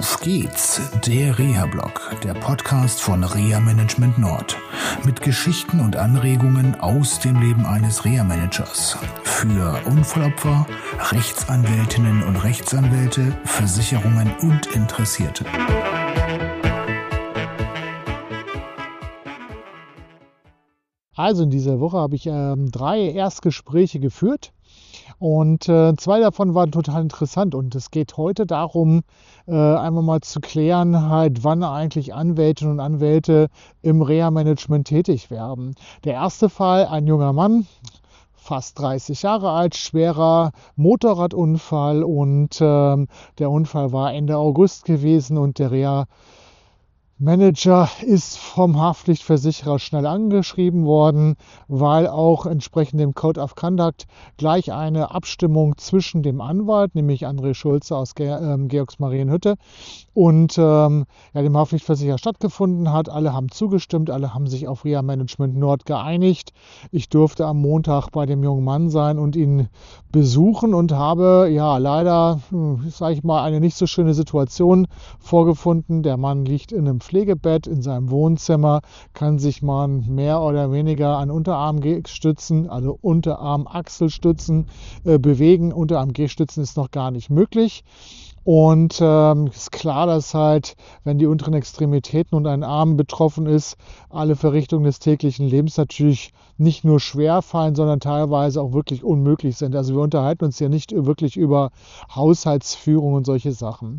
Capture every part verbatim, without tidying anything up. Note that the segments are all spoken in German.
Auf geht's, der Reha-Blog, der Podcast von Reha Management Nord. Mit Geschichten und Anregungen aus dem Leben eines Reha-Managers. Für Unfallopfer, Rechtsanwältinnen und Rechtsanwälte, Versicherungen und Interessierte. Also in dieser Woche habe ich ähm, drei Erstgespräche geführt. Und äh, zwei davon waren total interessant und es geht heute darum, äh, einmal mal zu klären, halt, wann eigentlich Anwältinnen und Anwälte im Reha-Management tätig werden. Der erste Fall, ein junger Mann, fast dreißig Jahre alt, schwerer Motorradunfall und äh, der Unfall war Ende August gewesen und der Reha Manager ist vom Haftpflichtversicherer schnell angeschrieben worden, weil auch entsprechend dem Code of Conduct gleich eine Abstimmung zwischen dem Anwalt, nämlich André Schulze aus Ge ähm, Georgsmarienhütte, und ähm, ja, dem Haftpflichtversicherer stattgefunden hat. Alle haben zugestimmt, alle haben sich auf Reha Management Nord geeinigt. Ich durfte am Montag bei dem jungen Mann sein und ihn besuchen und habe ja leider, hm, sage ich mal, eine nicht so schöne Situation vorgefunden. Der Mann liegt in einem Pflegebett in seinem Wohnzimmer, kann sich mal mehr oder weniger an Unterarmstützen, also Unterarm-Achselstützen äh, bewegen. Unterarm-G-Stützen ist noch gar nicht möglich. Und ähm, ist klar, dass halt, wenn die unteren Extremitäten und ein Arm betroffen ist, alle Verrichtungen des täglichen Lebens natürlich nicht nur schwer fallen, sondern teilweise auch wirklich unmöglich sind. Also wir unterhalten uns ja nicht wirklich über Haushaltsführung und solche Sachen.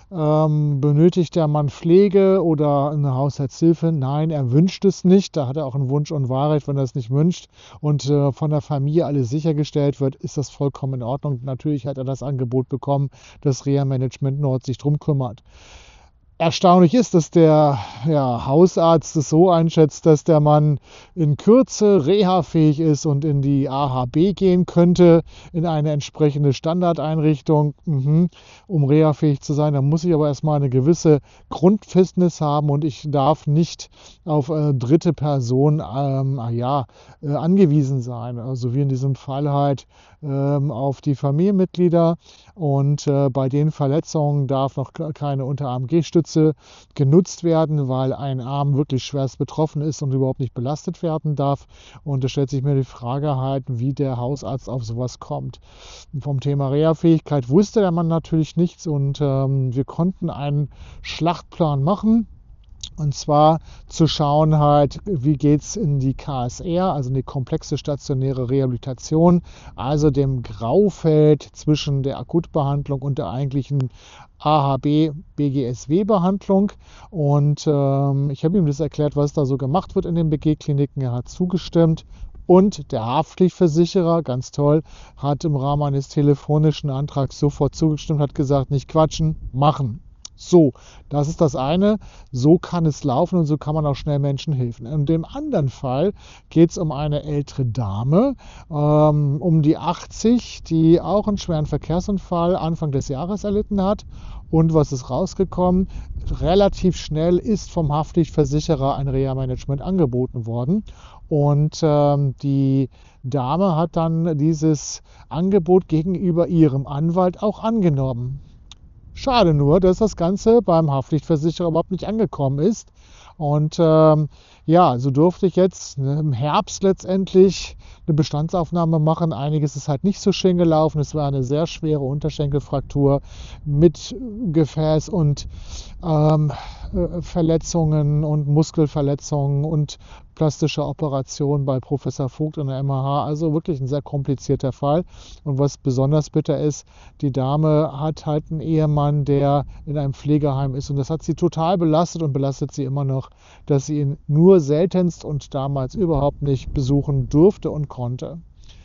Ähm, benötigt der Mann Pflege oder eine Haushaltshilfe? Nein, er wünscht es nicht. Da hat er auch einen Wunsch und Wahrheit, wenn er es nicht wünscht und äh, von der Familie alles sichergestellt wird, ist das vollkommen in Ordnung. Natürlich hat er das Angebot bekommen, dass Reha Management Nord sich drum kümmert. Erstaunlich ist, dass der ja, Hausarzt es so einschätzt, dass der Mann in Kürze rehafähig ist und in die A H B gehen könnte, in eine entsprechende Standardeinrichtung. Mhm. Um rehafähig zu sein, da muss ich aber erstmal eine gewisse Grundfitness haben und ich darf nicht auf äh, dritte Person ähm, ja, äh, angewiesen sein. Also wie in diesem Fall halt ähm, auf die Familienmitglieder und äh, bei den Verletzungen darf noch keine Unterarm-G-Stütze genutzt werden, weil ein Arm wirklich schwerst betroffen ist und überhaupt nicht belastet werden darf. Und da stellt sich mir die Frage halt, wie der Hausarzt auf sowas kommt. Vom Thema Reha-Fähigkeit wusste der Mann natürlich nichts und ähm, wir konnten einen Schlachtplan machen. Und zwar zu schauen halt, wie geht es in die K S R, also in die komplexe stationäre Rehabilitation, also dem Graufeld zwischen der Akutbehandlung und der eigentlichen A H B B G S W-Behandlung. Und ähm, ich habe ihm das erklärt, was da so gemacht wird in den B G-Kliniken. Er hat zugestimmt. Und der Haftpflichtversicherer, ganz toll, hat im Rahmen eines telefonischen Antrags sofort zugestimmt, hat gesagt, nicht quatschen, machen. So, das ist das eine. So kann es laufen und so kann man auch schnell Menschen helfen. In dem anderen Fall geht es um eine ältere Dame, ähm, um die achtzig, die auch einen schweren Verkehrsunfall Anfang des Jahres erlitten hat. Und was ist rausgekommen? Relativ schnell ist vom Haftpflichtversicherer ein Reha-Management angeboten worden. Und ähm, die Dame hat dann dieses Angebot gegenüber ihrem Anwalt auch angenommen. Schade nur, dass das Ganze beim Haftpflichtversicherer überhaupt nicht angekommen ist. Und ähm, ja, so durfte ich jetzt ne, im Herbst letztendlich eine Bestandsaufnahme machen. Einiges ist halt nicht so schön gelaufen. Es war eine sehr schwere Unterschenkelfraktur mit Gefäß und ähm, Verletzungen und Muskelverletzungen und plastische Operation bei Professor Vogt in der M H. Also wirklich ein sehr komplizierter Fall. Und was besonders bitter ist, die Dame hat halt einen Ehemann, der in einem Pflegeheim ist. Und das hat sie total belastet und belastet sie immer noch, dass sie ihn nur seltenst und damals überhaupt nicht besuchen durfte und konnte.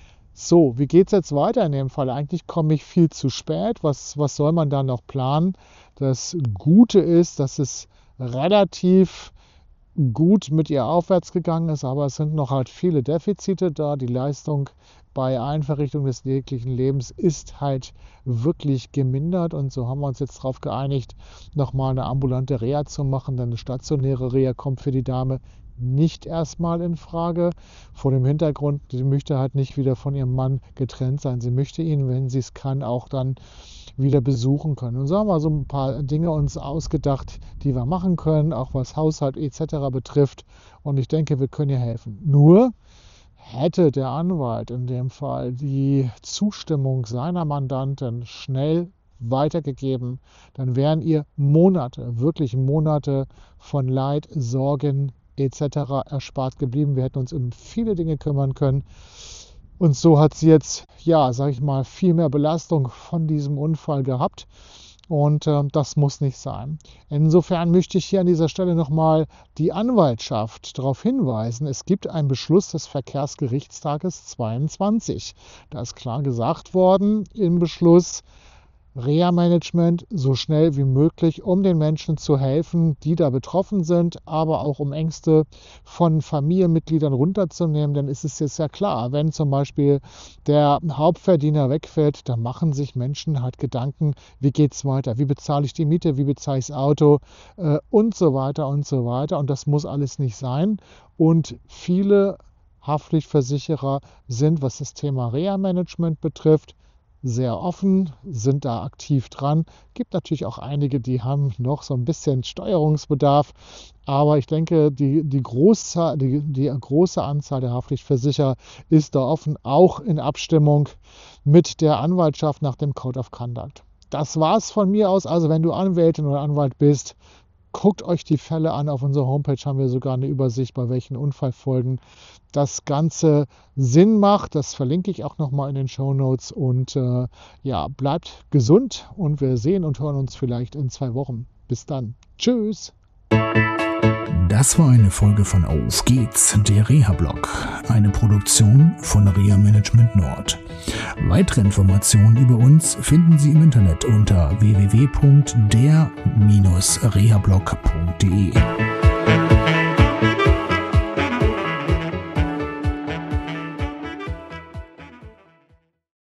So, wie geht es jetzt weiter in dem Fall? Eigentlich komme ich viel zu spät. Was, was soll man da noch planen? Das Gute ist, dass es relativ gut mit ihr aufwärts gegangen ist, aber es sind noch halt viele Defizite da. Die Leistung bei Einverrichtung des täglichen Lebens ist halt wirklich gemindert und so haben wir uns jetzt darauf geeinigt, nochmal eine ambulante Reha zu machen, denn eine stationäre Reha kommt für die Dame nicht erstmal in Frage. Vor dem Hintergrund, sie möchte halt nicht wieder von ihrem Mann getrennt sein. Sie möchte ihn, wenn sie es kann, auch dann wieder besuchen können. Und so haben wir so ein paar Dinge uns ausgedacht, die wir machen können, auch was Haushalt et cetera betrifft. Und ich denke, wir können ihr helfen. Nur hätte der Anwalt in dem Fall die Zustimmung seiner Mandantin schnell weitergegeben, dann wären ihr Monate, wirklich Monate von Leid, Sorgen et cetera erspart geblieben. Wir hätten uns um viele Dinge kümmern können. Und so hat sie jetzt, ja, sage ich mal, viel mehr Belastung von diesem Unfall gehabt. Und äh, das muss nicht sein. Insofern möchte ich hier an dieser Stelle nochmal die Anwaltschaft darauf hinweisen, es gibt einen Beschluss des Verkehrsgerichtstages zweiundzwanzig. Da ist klar gesagt worden im Beschluss, Reha-Management so schnell wie möglich, um den Menschen zu helfen, die da betroffen sind, aber auch um Ängste von Familienmitgliedern runterzunehmen. Denn ist es jetzt ja klar, wenn zum Beispiel der Hauptverdiener wegfällt, dann machen sich Menschen halt Gedanken, wie geht es weiter, wie bezahle ich die Miete, wie bezahle ich das Auto äh, und so weiter und so weiter. Und das muss alles nicht sein. Und viele Haftpflichtversicherer sind, was das Thema Reha-Management betrifft, sehr offen, sind da aktiv dran. Gibt natürlich auch einige, die haben noch so ein bisschen Steuerungsbedarf. Aber ich denke, die, die, große, die, die große Anzahl der Haftpflichtversicherer ist da offen, auch in Abstimmung mit der Anwaltschaft nach dem Code of Conduct. Das war's von mir aus. Also wenn du Anwältin oder Anwalt bist, guckt euch die Fälle an. Auf unserer Homepage haben wir sogar eine Übersicht, bei welchen Unfallfolgen das Ganze Sinn macht. Das verlinke ich auch nochmal in den Shownotes. Und äh, ja, bleibt gesund und wir sehen und hören uns vielleicht in zwei Wochen. Bis dann. Tschüss. Das war eine Folge von Auf geht's, der Reha-Blog, eine Produktion von Reha Management Nord. Weitere Informationen über uns finden Sie im Internet unter w w w punkt der Bindestrich rehablog punkt de.